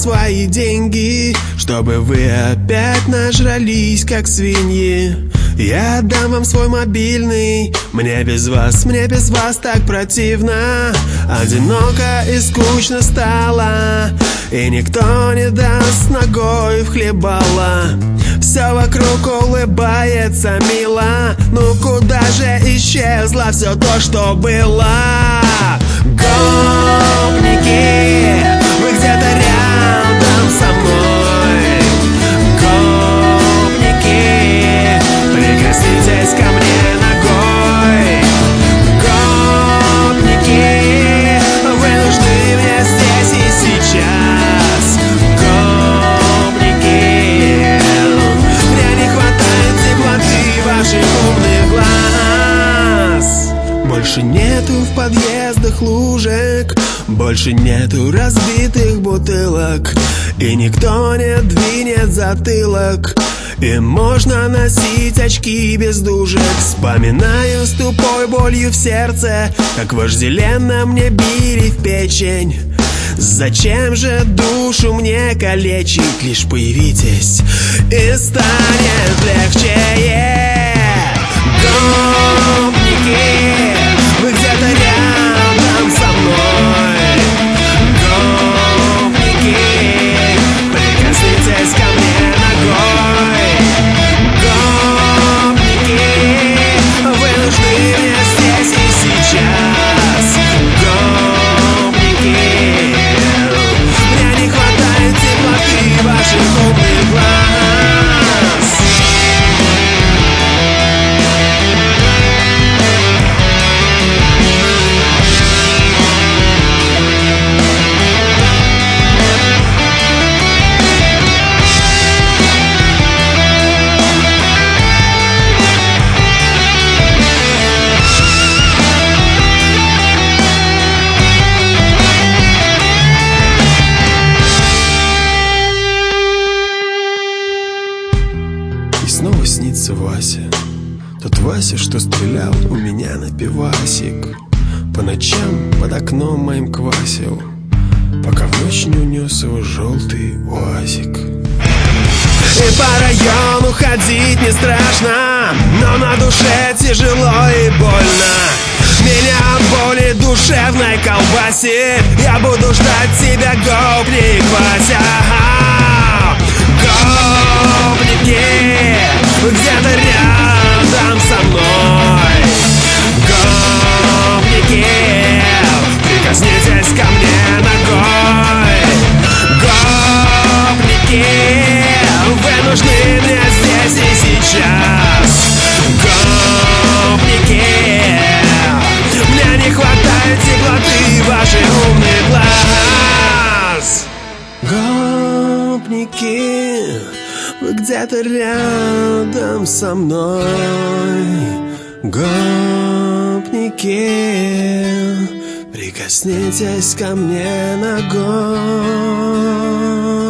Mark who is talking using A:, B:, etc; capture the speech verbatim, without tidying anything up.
A: свои деньги, чтобы вы опять нажрались, как свиньи. Я отдам вам свой мобильный. Мне без вас, мне без вас так противно. Одиноко и скучно стало, и никто не даст ногой в хлебало. Все вокруг улыбается мило. Ну куда же исчезло все то, что было? Гопники, вы где-то рядом со мной. Гопники, прикоснитесь ко мне ногой. Гопники, вы нужны мне здесь и сейчас. Гопники, мне не хватает теплоты ваших умных глаз. Больше нету в подъездах лужек, больше нету разбитых бутылок, и никто не двинет затылок. И можно носить очки без дужек. Вспоминаю с тупой болью в сердце, как вожделенно мне били в печень. Зачем же душу мне калечить? Лишь появитесь, и станет легче. Гопники, вы где-то рядом со мной. Гопники, прикоснитесь ко мне ногой. Гопники, вы нужны мне здесь и сейчас. Гопники, мне не хватает теплоты ваших умных глаз. Снова снится Вася, тот Вася, что стрелял у меня на пивасик. По ночам под окном моим квасил, пока в ночь не унес его желтый уазик. И по району ходить не страшно, но на душе тяжело и больно. Меня от боли душевной колбасит. Я буду ждать тебя, гопник Вася. Гопники, вы где-то рядом со мной. Гопники, прикоснитесь ко мне ногой. Гопники, вы нужны мне здесь и сейчас. Гопники, мне не хватает теплоты ваших умных глаз. Гопники, вы где-то рядом со мной. Гопники, прикоснитесь ко мне ногой.